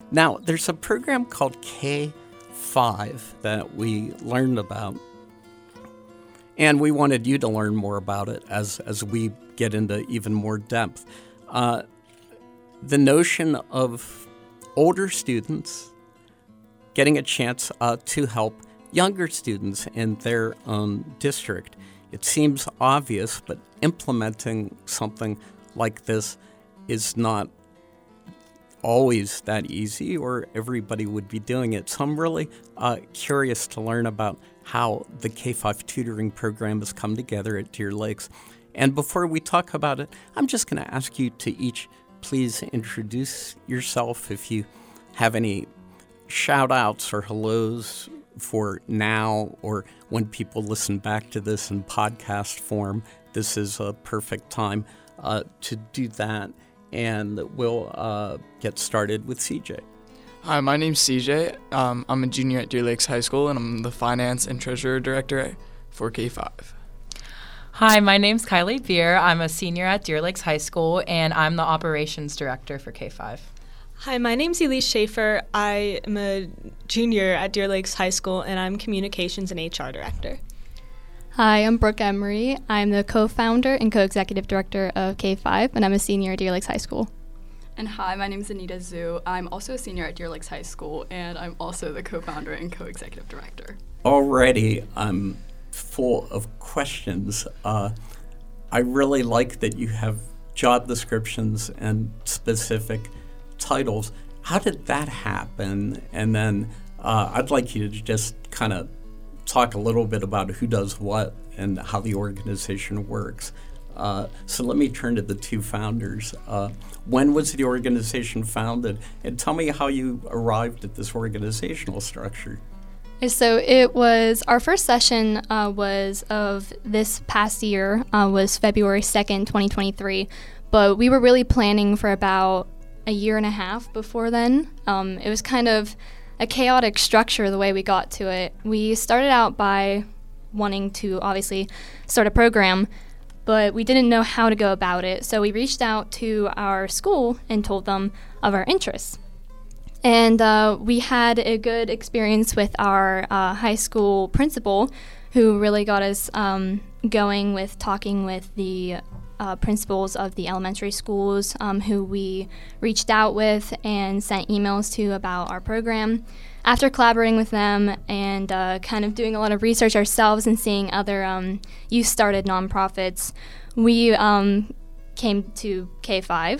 Now, there's a program called K5 that we learned about, and we wanted you to learn more about it as we get into even more depth. The notion of older students getting a chance to help younger students in their own district. It seems obvious, but implementing something like this is not always that easy, or everybody would be doing it. So I'm really curious to learn about how the K-5 tutoring program has come together at Deer Lakes. And before we talk about it, I'm just going to ask you to each please introduce yourself. If you have any shout-outs or hellos for now, or when people listen back to this in podcast form, this is a perfect time to do that. And we'll get started with CJ. Hi, my name's CJ. I'm a junior at Deer Lakes High School, and I'm the Finance and Treasurer Director for K-5. Hi, my name's Kylie Beer. I'm a senior at Deer Lakes High School, and I'm the Operations Director for K-5. Hi, my name's Elise Schaefer. I am a junior at Deer Lakes High School, and I'm Communications and HR Director. Hi, I'm Brooke Emery. I'm the co-founder and co-executive director of K-5, and I'm a senior at Deer Lakes High School. And hi, my name is Anita Zhu. I'm also a senior at Deer Lakes High School, and I'm also the co-founder and co-executive director. Already, I'm full of questions. I really like that you have job descriptions and specific titles. How did that happen? And then I'd like you to just kind of talk a little bit about who does what and how the organization works. So let me turn to the two founders. When was the organization founded? And tell me how you arrived at this organizational structure. So it was, our first session was of this past year, was February 2nd, 2023. But we were really planning for about a year and a half before then. It was kind of a chaotic structure the way we got to it. We started out by wanting to obviously start a program, but we didn't know how to go about it. So we reached out to our school and told them of our interests. And we had a good experience with our high school principal, who really got us going with talking with the principals of the elementary schools, who we reached out with and sent emails to about our program. After collaborating with them and kind of doing a lot of research ourselves and seeing other youth-started nonprofits, we came to K-5.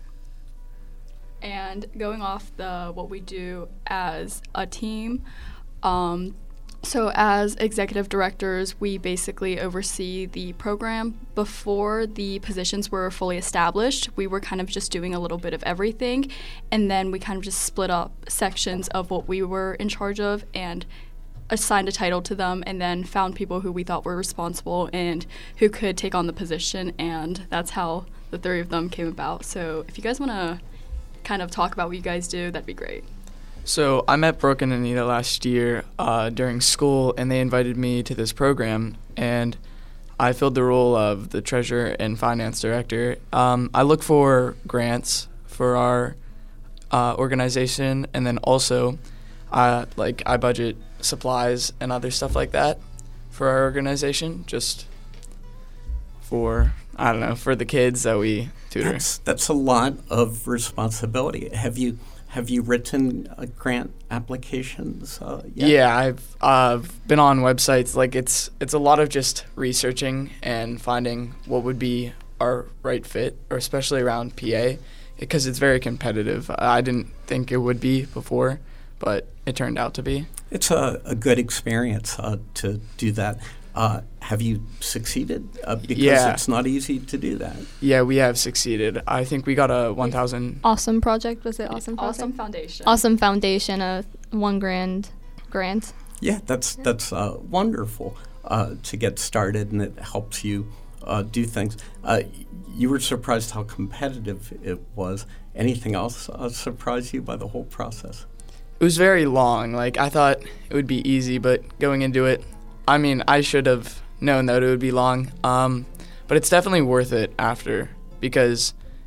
And going off what we do as a team, so as executive directors, we basically oversee the program. Before the positions were fully established, we were kind of just doing a little bit of everything, and then we kind of just split up sections of what we were in charge of and assigned a title to them, and then found people who we thought were responsible and who could take on the position, and that's how the three of them came about. So if you guys want to kind of talk about what you guys do, that'd be great. So I met Brooke and Anita last year during school, and they invited me to this program, and I filled the role of the treasurer and finance director. I look for grants for our organization, and then also I budget supplies and other stuff like that for our organization, just for, for the kids that we tutor. That's a lot of responsibility. Have you written grant applications yet? Yeah, I've been on websites. Like it's a lot of just researching and finding what would be our right fit, or especially around PA, because it's very competitive. I didn't think it would be before, but it turned out to be. It's a good experience to do that. Have you succeeded? Because it's not easy to do that. Yeah, we have succeeded. I think we got a 1,000. Awesome project, was it? Awesome project? Awesome Foundation. Awesome Foundation, a $1,000 grant. Yeah, that's wonderful to get started, and it helps you do things. You were surprised how competitive it was. Anything else surprise you by the whole process? It was very long. Like, I thought it would be easy, but going into it, I should have known that it would be long. But it's definitely worth it after, because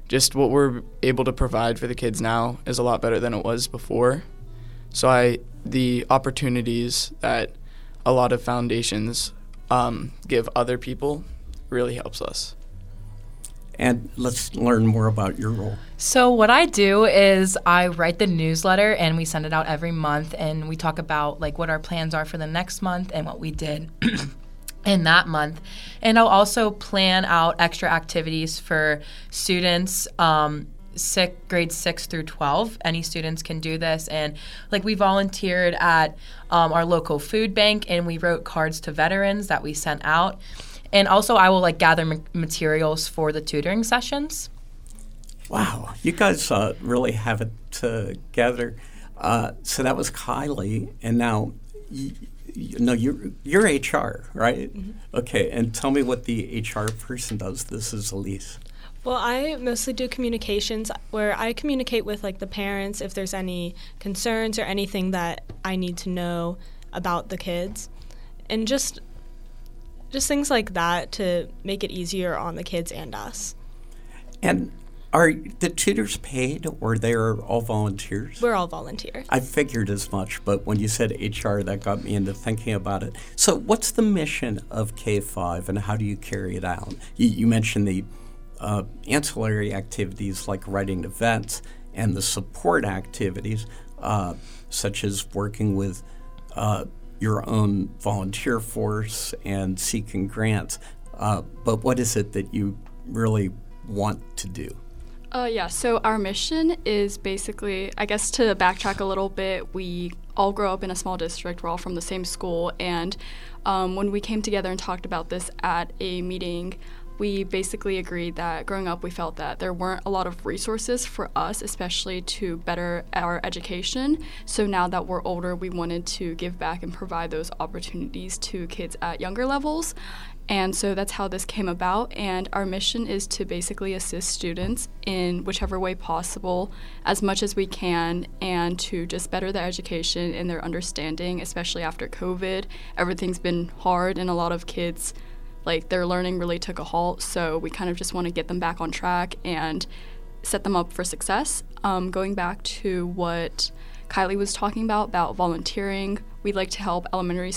just what we're able to provide for the kids now is a lot better than it was before. So the opportunities that a lot of foundations give other people really helps us. And let's learn more about your role. So what I do is I write the newsletter, and we send it out every month, and we talk about like what our plans are for the next month and what we did in that month. And I'll also plan out extra activities for students, grades 6 through 12. Any students can do this. And like we volunteered at our local food bank, and we wrote cards to veterans that we sent out. And also I will like gather materials for the tutoring sessions. Wow, you guys really have it together. So that was Kylie, and now you're HR, right? Mm-hmm. Okay, and tell me what the HR person does. This is Elise. Well, I mostly do communications, where I communicate with like the parents if there's any concerns or anything that I need to know about the kids, and just things like that to make it easier on the kids and us. And are the tutors paid, or they're all volunteers? We're all volunteer. I figured as much, but when you said HR, that got me into thinking about it. So what's the mission of K5, and how do you carry it out? You mentioned the ancillary activities like writing events, and the support activities, such as working with your own volunteer force and seeking grants. But what is it that you really want to do? So our mission is basically, I guess to backtrack a little bit, we all grow up in a small district. We're all from the same school. And when we came together and talked about this at a meeting, we basically agreed that growing up we felt that there weren't a lot of resources for us, especially to better our education. So now that we're older, we wanted to give back and provide those opportunities to kids at younger levels. And so that's how this came about. And our mission is to basically assist students in whichever way possible, as much as we can, and to just better their education and their understanding, especially after COVID. Everything's been hard, and a lot of kids, like, their learning really took a halt. So we kind of just want to get them back on track and set them up for success. Going back to what Kylie was talking about volunteering, we'd like to help elementary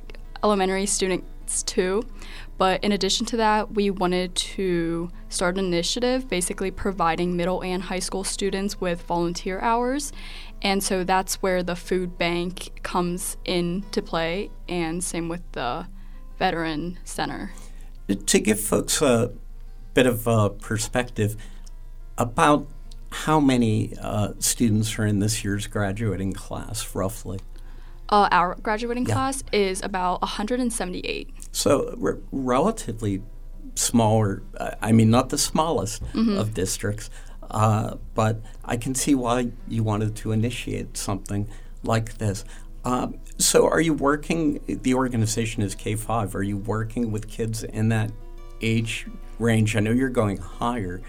students too. But in addition to that, we wanted to start an initiative basically providing middle and high school students with volunteer hours. And so that's where the food bank comes into play, and same with the Veteran Center. To give folks a bit of perspective, about how many students are in this year's graduating class, roughly? Our graduating class is about 178. So relatively smaller, I mean, not the smallest of districts, but I can see why you wanted to initiate something like this. So are you working, the organization is K5, are you working with kids in that age range? I know you're going higher.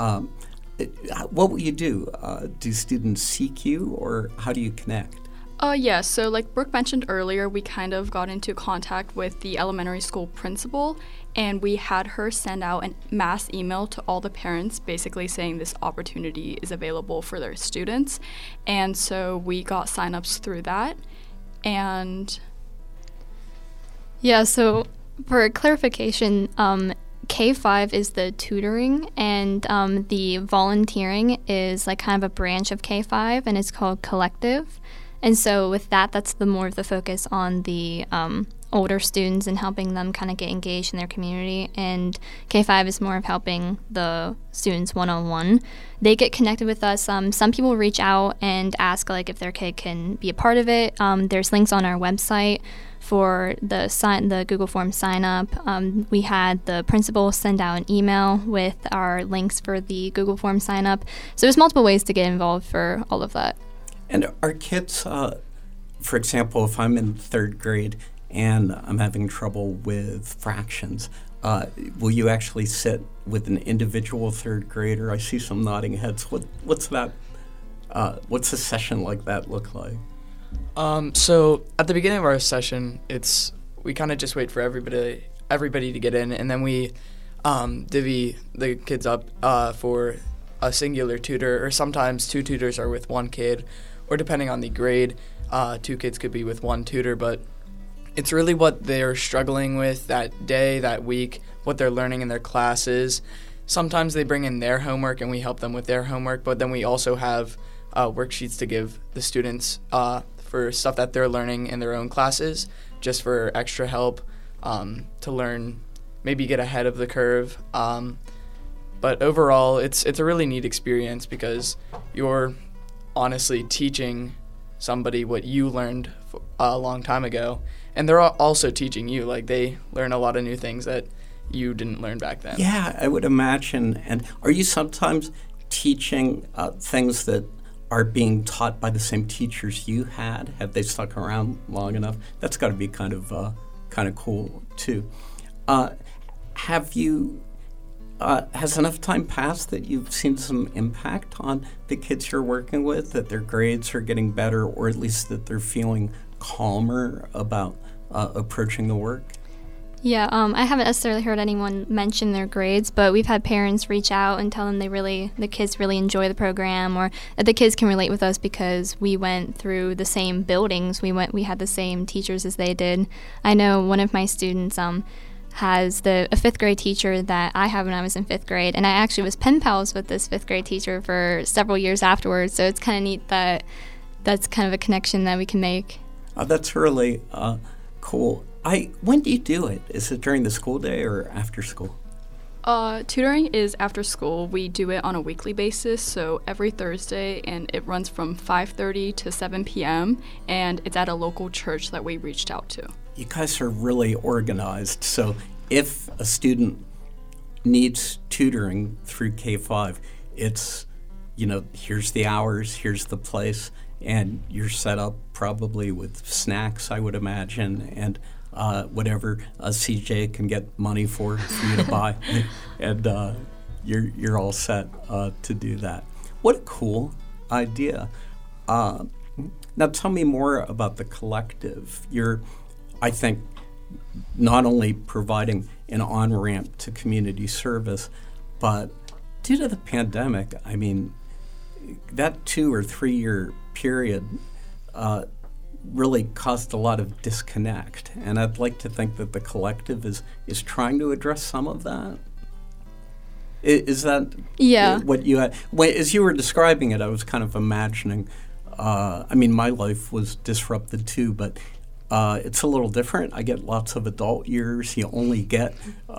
What will you do? Do students seek you, or how do you connect? So like Brooke mentioned earlier, we kind of got into contact with the elementary school principal, and we had her send out a mass email to all the parents basically saying this opportunity is available for their students. And so we got signups through that. And so for clarification, K5 is the tutoring, and the volunteering is like kind of a branch of K5, and it's called Collective. And so with that, that's the more of the focus on the older students and helping them kind of get engaged in their community. And K5 is more of helping the students one-on-one. They get connected with us. Some people reach out and ask like if their kid can be a part of it. There's links on our website for the Google Form sign up. We had the principal send out an email with our links for the Google Form sign up. So there's multiple ways to get involved for all of that. And are kids, for example, if I'm in third grade and I'm having trouble with fractions, will you actually sit with an individual third grader? I see some nodding heads. What's that? What's a session like that look like? So at the beginning of our session, we kind of just wait for everybody to get in, and then we divvy the kids up for a singular tutor, or sometimes 2 tutors are with 1 kid, or depending on the grade, 2 kids could be with 1 tutor, but it's really what they're struggling with that day, that week, what they're learning in their classes. Sometimes they bring in their homework and we help them with their homework, but then we also have worksheets to give the students for stuff that they're learning in their own classes, just for extra help to learn, maybe get ahead of the curve. But overall, it's a really neat experience because you're honestly teaching somebody what you learned a long time ago, and they're also teaching you. Like, they learn a lot of new things that you didn't learn back then. Yeah, I would imagine. And are you sometimes teaching things that are being taught by the same teachers you had? Have they stuck around long enough? That's got to be kind of cool too. Have you? Has enough time passed that you've seen some impact on the kids you're working with, that their grades are getting better, or at least that they're feeling calmer about approaching the work? Yeah, I haven't necessarily heard anyone mention their grades, but we've had parents reach out and tell them the kids really enjoy the program, or that the kids can relate with us because we went through the same buildings. We had the same teachers as they did. I know one of my students has a 5th grade teacher that I had when I was in 5th grade, and I actually was pen pals with this 5th grade teacher for several years afterwards, so it's kind of neat that that's kind of a connection that we can make. That's really cool. When do you do it? Is it during the school day or after school? Tutoring is after school. We do it on a weekly basis, so every Thursday, and it runs from 5:30 to 7 p.m., and it's at a local church that we reached out to. You guys are really organized. So if a student needs tutoring through K-5, it's, here's the hours, here's the place, and you're set up probably with snacks, I would imagine, and whatever CJ can get money for you to buy, and you're all set to do that. What a cool idea. Now tell me more about the collective. You're, I think, not only providing an on-ramp to community service, but due to the pandemic, I mean, that 2 or 3 year period really caused a lot of disconnect, and I'd like to think that the collective is trying to address some of that. Is that what you had? As you were describing it, I was kind of imagining, my life was disrupted too, but it's a little different. I get lots of adult years. You only get,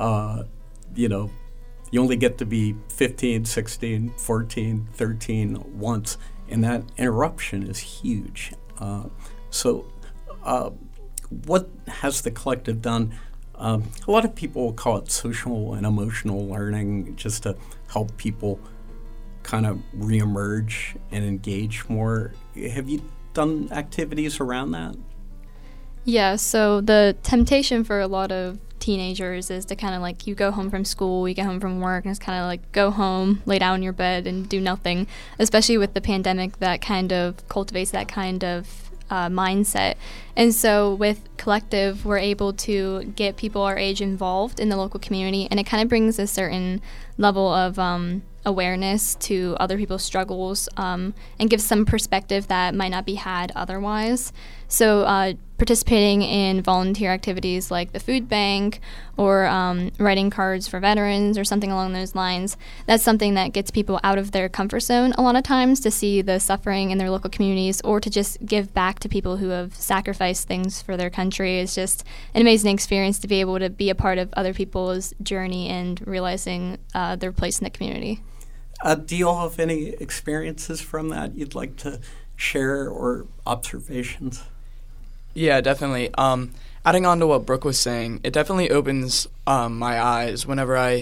you only get to be 15, 16, 14, 13 once, and that interruption is huge. So what has the collective done? A lot of people will call it social and emotional learning, just to help people kind of reemerge and engage more. Have you done activities around that? Yeah, so the temptation for a lot of teenagers is to kind of like, you go home from school, you get home from work, and it's kind of like go home, lay down in your bed, and do nothing. Especially with the pandemic, that kind of cultivates that kind of mindset. And so with Collective, we're able to get people our age involved in the local community, and it kind of brings a certain level of awareness to other people's struggles, and gives some perspective that might not be had otherwise. So participating in volunteer activities like the food bank, or writing cards for veterans or something along those lines, that's something that gets people out of their comfort zone a lot of times, to see the suffering in their local communities, or to just give back to people who have sacrificed things for their country. It's just an amazing experience to be able to be a part of other people's journey and realizing their place in the community. Do you all have any experiences from that you'd like to share, or observations? Yeah, definitely. Adding on to what Brooke was saying, it definitely opens my eyes whenever I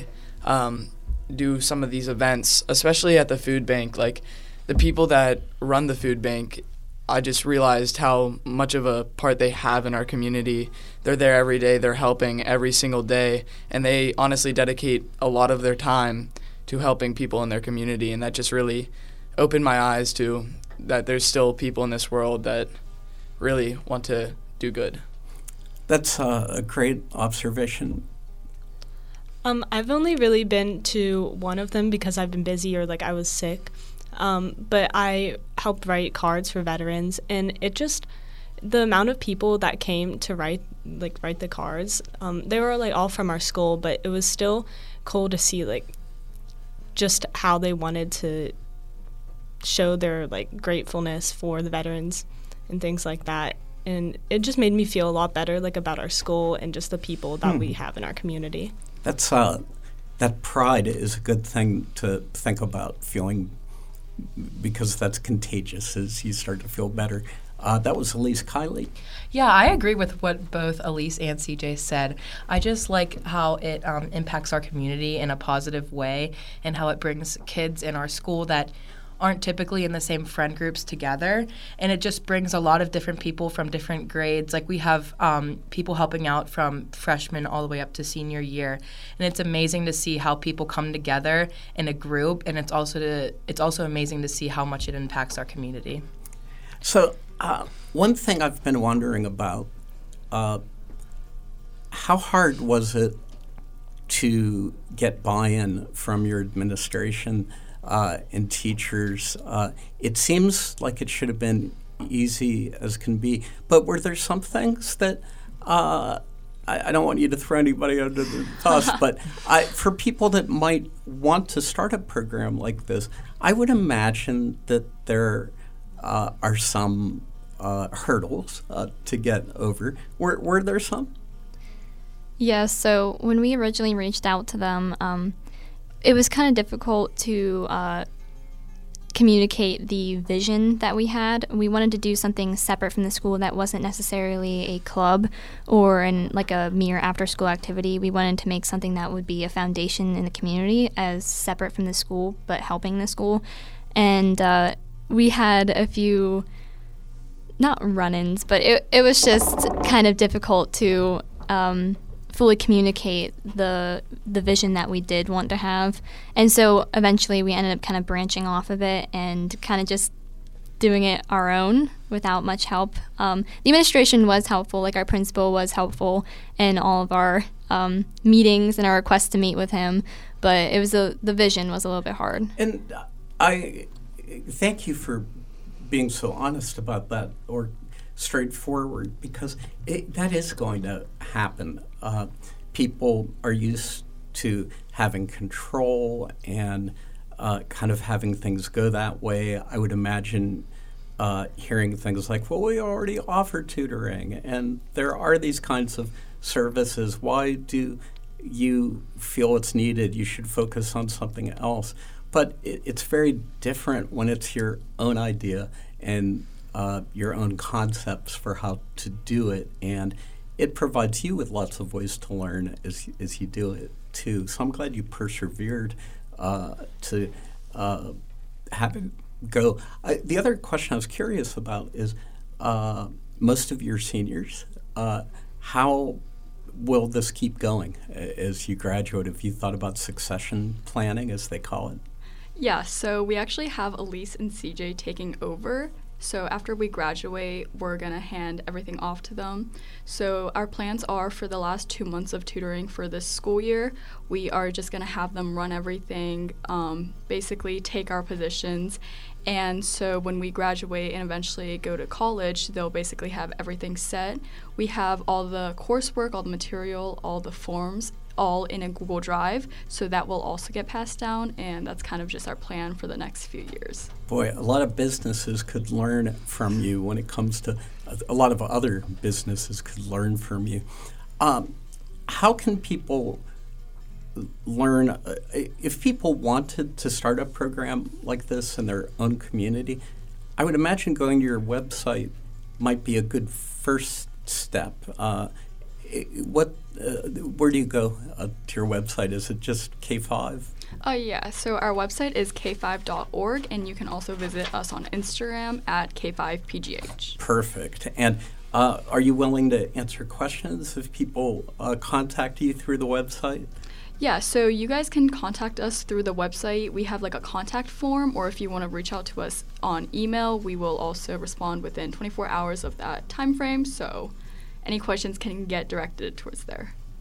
do some of these events, especially at the food bank. Like, the people that run the food bank, I just realized how much of a part they have in our community. They're there every day, they're helping every single day, and they honestly dedicate a lot of their time to helping people in their community, and that just really opened my eyes to that there's still people in this world that really want to do good. That's a great observation. I've only really been to one of them because I've been busy or I was sick. But I helped write cards for veterans, and the amount of people that came to write the cards, they were all from our school, but it was still cool to see just how they wanted to show their gratefulness for the veterans and things like that. And it just made me feel a lot better about our school and just the people that we have in our community. That's that pride is a good thing to think about, feeling, because that's contagious as you start to feel better. That was Elise. Kylie? Yeah, I agree with what both Elise and CJ said. I just like how it impacts our community in a positive way, and how it brings kids in our school that aren't typically in the same friend groups together, and it just brings a lot of different people from different grades. We have people helping out from freshman all the way up to senior year, and it's amazing to see how people come together in a group, and it's also amazing to see how much it impacts our community. So one thing I've been wondering about, how hard was it to get buy-in from your administration and teachers? It seems like it should have been easy as can be, but were there some things that I don't want you to throw anybody under the bus, but for people that might want to start a program like this, I would imagine that there are some hurdles to get over. Were there some? Yeah, so when we originally reached out to them, it was kind of difficult to communicate the vision that we had. We wanted to do something separate from the school that wasn't necessarily a club or a mere after-school activity. We wanted to make something that would be a foundation in the community as separate from the school, but helping the school. And we had a few, not run-ins, but it was just kind of difficult to fully communicate the vision that we did want to have. And so eventually we ended up kind of branching off of it and kind of just doing it our own without much help. The administration was helpful, our principal was helpful in all of our meetings and our requests to meet with him, but it was the vision was a little bit hard. And I thank you for being so honest about that, or straightforward, because that is going to happen. People are used to having control and kind of having things go that way. I would imagine hearing things like, well, we already offer tutoring, and there are these kinds of services. Why do you feel it's needed? You should focus on something else. But it's very different when it's your own idea and your own concepts for how to do it, and it provides you with lots of ways to learn as you do it too. So I'm glad you persevered to have it go. The other question I was curious about is most of your seniors, how will this keep going as you graduate? Have you thought about succession planning, as they call it? Yeah, so we actually have Elise and CJ taking over. So after we graduate, we're going to hand everything off to them. So our plans are for the last 2 months of tutoring for this school year, we are just going to have them run everything, basically take our positions. And so when we graduate and eventually go to college, they'll basically have everything set. We have all the coursework, all the material, all the forms, all in a Google Drive, so that will also get passed down, and that's kind of just our plan for the next few years. Boy, a lot of businesses could learn from you when it comes to, a lot of other businesses could learn from you. How can people learn, if people wanted to start a program like this in their own community, I would imagine going to your website might be a good first step. Where do you go to your website? Is it just K5? Yeah, so our website is k5.org, and you can also visit us on Instagram at K5PGH. Perfect. And are you willing to answer questions if people contact you through the website? Yeah, so you guys can contact us through the website. We have a contact form, or if you want to reach out to us on email, we will also respond within 24 hours of that time frame. So any questions can get directed towards there.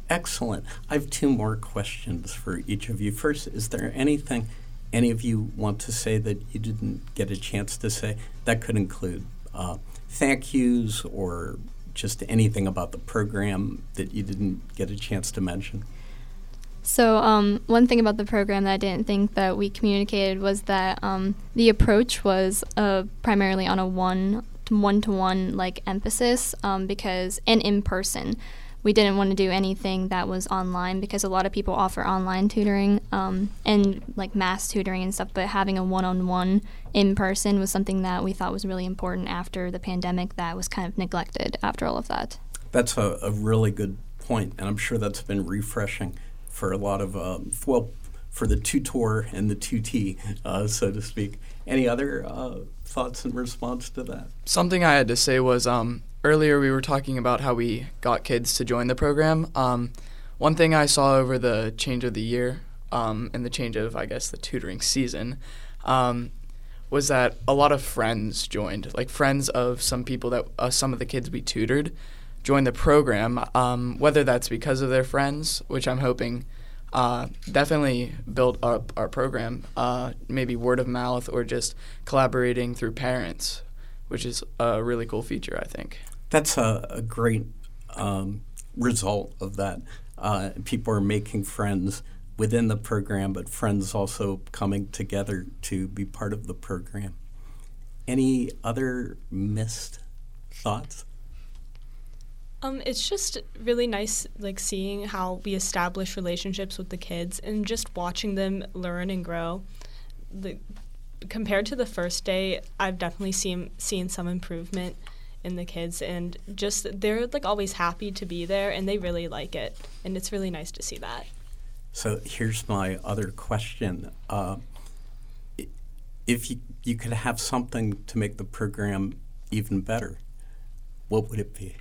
Excellent. I have two more questions for each of you. First, is there anything any of you want to say that you didn't get a chance to say? That could include thank yous or just anything about the program that you didn't get a chance to mention. So one thing about the program that I didn't think that we communicated was that the approach was primarily on a one-to-one like emphasis because and in person. We didn't want to do anything that was online because a lot of people offer online tutoring and like mass tutoring and stuff, but having a one-on-one in person was something that we thought was really important after the pandemic that was kind of neglected after all of that. That's a really good point, and I'm sure that's been refreshing for a lot of, for the tutor and the tutee, so to speak. Any other thoughts in response to that? Something I had to say was earlier we were talking about how we got kids to join the program. One thing I saw over the change of the year and the change of, I guess, the tutoring season was that a lot of friends joined, like friends of some people that some of the kids we tutored joined the program, whether that's because of their friends, which I'm hoping definitely built up our program, maybe word of mouth or just collaborating through parents, which is a really cool feature, I think. That's a great result of that. People are making friends within the program, but friends also coming together to be part of the program. Any other missed thoughts? It's just really nice, like, seeing how we establish relationships with the kids and just watching them learn and grow. Compared to the first day, I've definitely seen some improvement in the kids, and just they're like always happy to be there, and they really like it, and it's really nice to see that. So here's my other question. If you could have something to make the program even better, what would it be?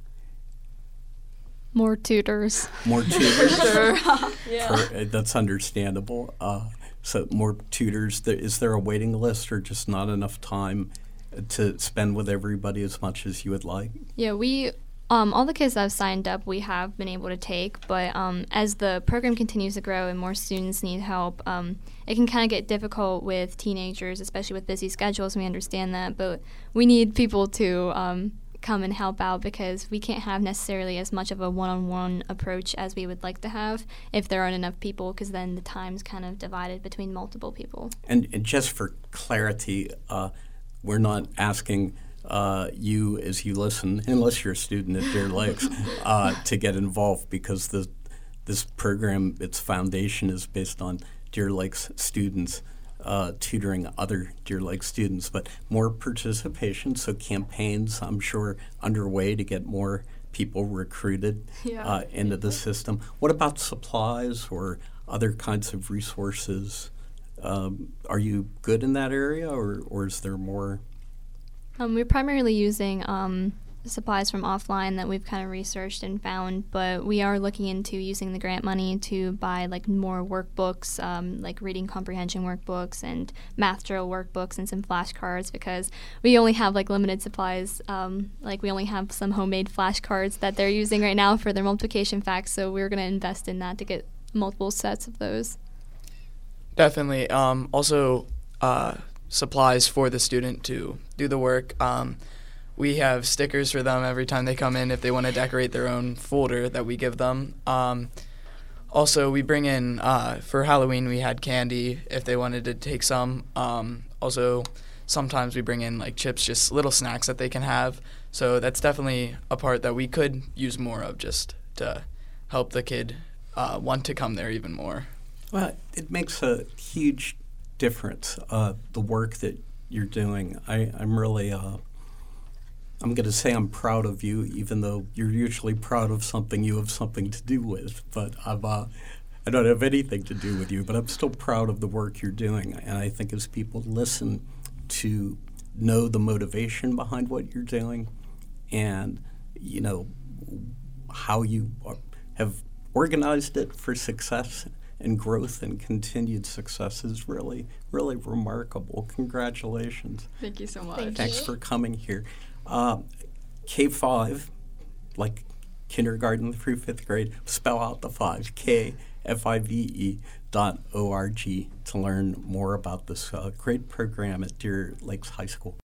More tutors. More tutors? Sure. Yeah. That's understandable. So more tutors. Is there a waiting list or just not enough time to spend with everybody as much as you would like? Yeah, we all the kids that have signed up we have been able to take, but as the program continues to grow and more students need help, it can kind of get difficult with teenagers, especially with busy schedules, and we understand that, but we need people to come and help out because we can't have necessarily as much of a one-on-one approach as we would like to have if there aren't enough people, because then the time's kind of divided between multiple people. And just for clarity, we're not asking you as you listen, unless you're a student at Deer Lakes, to get involved, because this program, its foundation is based on Deer Lakes students tutoring other Deer Lake students, but more participation, so campaigns, I'm sure, underway to get more people recruited into the system. What about supplies or other kinds of resources? Are you good in that area, or is there more? We're primarily using supplies from offline that we've kind of researched and found, but we are looking into using the grant money to buy like more workbooks, like reading comprehension workbooks and math drill workbooks and some flashcards, because we only have like limited supplies. Like we only have some homemade flashcards that they're using right now for their multiplication facts, so we're going to invest in that to get multiple sets of those. Definitely. Also, supplies for the student to do the work. We have stickers for them every time they come in if they want to decorate their own folder that we give them. Also, we bring in, for Halloween, we had candy if they wanted to take some. Also, sometimes we bring in like chips, just little snacks that they can have. So that's definitely a part that we could use more of, just to help the kid want to come there even more. Well, it makes a huge difference, the work that you're doing. I'm really, I'm going to say I'm proud of you, even though you're usually proud of something you have something to do with. But I don't have anything to do with you, but I'm still proud of the work you're doing. And I think as people listen to know the motivation behind what you're doing and, you know, how you have organized it for success and growth and continued success is really, really remarkable. Congratulations. Thank you so much. Thanks for coming here. K5, like kindergarten through 5th grade. Spell out the 5, KFIVE.org to learn more about this great program at Deer Lakes High School.